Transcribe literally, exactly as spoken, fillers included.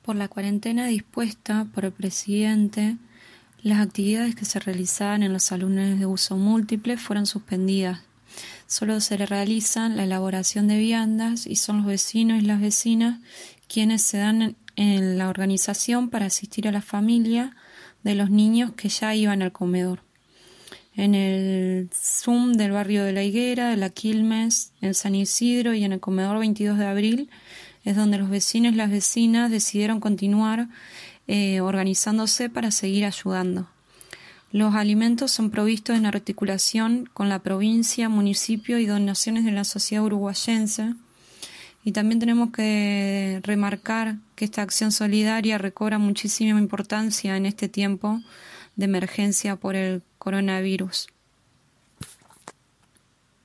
Por la cuarentena dispuesta por el presidente, las actividades que se realizaban en los salones de uso múltiple fueron suspendidas. Solo se realiza la elaboración de viandas y son los vecinos y las vecinas quienes se dan en la organización para asistir a la familia de los niños que ya iban al comedor. En el Zoom del barrio de La Higuera, de La Quilmes, en San Isidro y en el comedor veintidós de abril es donde los vecinos y las vecinas decidieron continuar eh, organizándose para seguir ayudando. Los alimentos son provistos en articulación con la provincia, municipio y donaciones de la sociedad uruguayense. Y también tenemos que remarcar que esta acción solidaria recobra muchísima importancia en este tiempo de emergencia por el coronavirus.